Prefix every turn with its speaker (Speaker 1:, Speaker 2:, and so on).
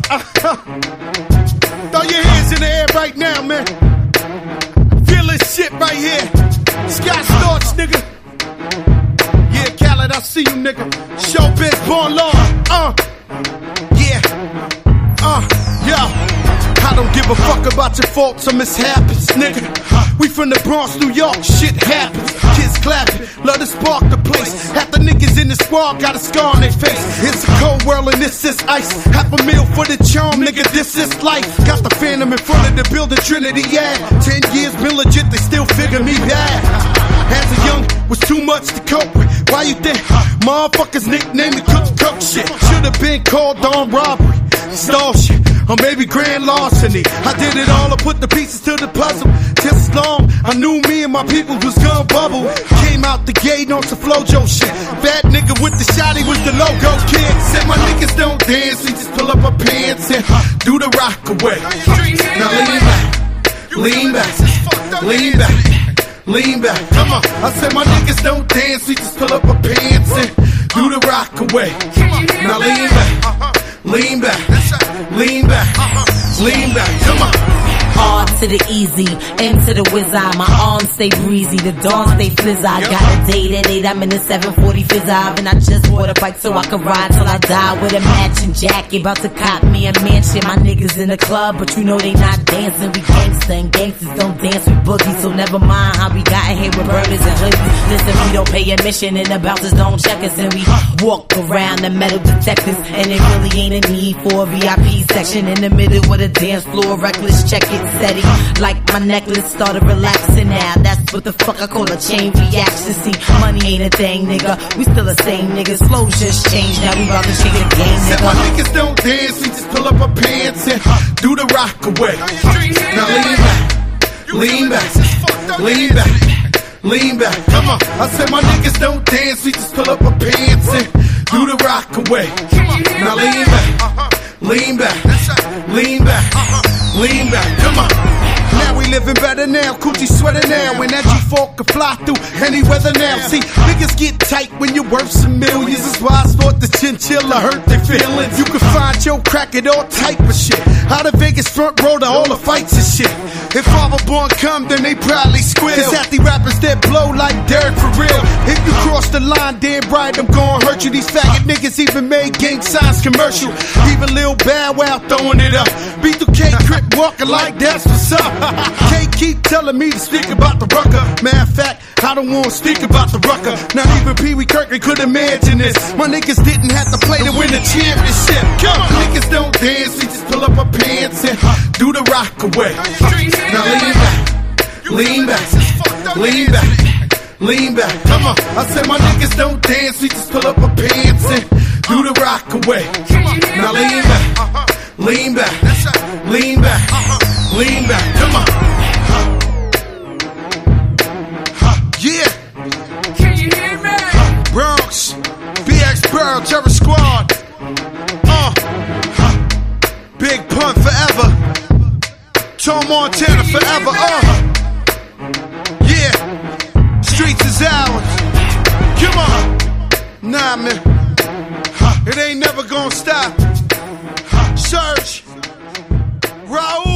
Speaker 1: Throw your hands in the air right now, man. Feel this shit right here. Scott Storch, nigga. Yeah, Khaled, I see you, nigga. Showbiz, born law. Yo. I don't give a fuck about your faults or mishaps, nigga. We from the Bronx, New York, shit happens. Kids clapping, love to spark the place. Half the niggas in the squad got a scar on their face. It's a cold world and this is ice. $500,000 for the charm, nigga, this is life. Got the Phantom in front of the building, Trinity, yeah. 10 years been legit, they still figure me bad. As a young, was too much to cope with. Why you think motherfuckers nicknamed me Cook shit? Should've been called on robbery, stall shit, or maybe grand larceny. I did it all, I put the pieces to the puzzle. Just as long, I knew me and my people was gonna bubble. Came out the gate on some Flojo shit. Fat nigga with the shotty was the logo kid. Said my niggas don't dance, we just pull up our pants and do the rock away. Now lean back, lean back, lean back, lean back. Come on, I said my niggas don't dance, we just pull up our pants and do the rock away. Now lean back, lean back, lean back, lean back. Come on.
Speaker 2: R to the easy, M to the whiz-eye. My arms stay breezy, the dawn stay flizz. I got a date at 8, I'm in the 740 fizz-eye. And I just bought a bike so I can ride till I die. With a matching jacket, about to cop me a mansion. My niggas in the club, but you know they not dancing. We gangsta and gangsters don't dance with boogies. So never mind how we got in here with burners and hoodies. Listen, we don't pay admission and the bouncers don't check us. And we walk around the metal detectors. And it really ain't a need for a VIP section. In the middle of the dance floor, reckless, check it. Steady, like my necklace started relaxing now. That's what the fuck I call a chain reaction. See, money ain't a thing, nigga. We still the same niggas. Flows just changed, now we about to change the game, nigga.
Speaker 1: Said my niggas don't dance, we just pull up our pants and do the rock away. Now lean back, lean back, lean back, lean back. Come on, I said my niggas don't dance, we just pull up our pants and do the rock away. Now lean back, lean back, lean back. Lean back, come on. Now we living better now, coochie sweater now. And that G4 can fly through any weather now. See, niggas get tight when you're worth some millions. That's why I thought the chinchilla hurt their feelings. You can find your crack at all type of shit. Out of Vegas front row to all the fights and shit. If Father Born come, then they probably squeal. Cause half the rappers that blow like Derek for real. If you cross the line, damn right, I'm gonna hurt you. These faggot niggas even made gang signs commercial. Even Lil Bow Wow throwing it up. B2K Crip walking like that's what's up. Can't keep telling me to speak about the rucker. Matter of fact, I don't want to speak about the rucker. Not even Pee Wee Kirkland could imagine this. My niggas didn't have to play to win the championship. Come on, niggas don't dance, we just pull up our pants and do the rock away. Now lean back, lean back, lean back, lean back. Come on, I said my niggas don't dance, we just pull up our pants and do the rock away. Now lean back, lean back, lean back, lean back. Come on. Yeah.
Speaker 3: Can you hear me?
Speaker 1: Bronx, BX Burl, Terror Squad. Big Pun forever. Tom Montana forever. Yeah. Streets is ours. Come on. Nah, man. It ain't never gonna stop. Search. Raul.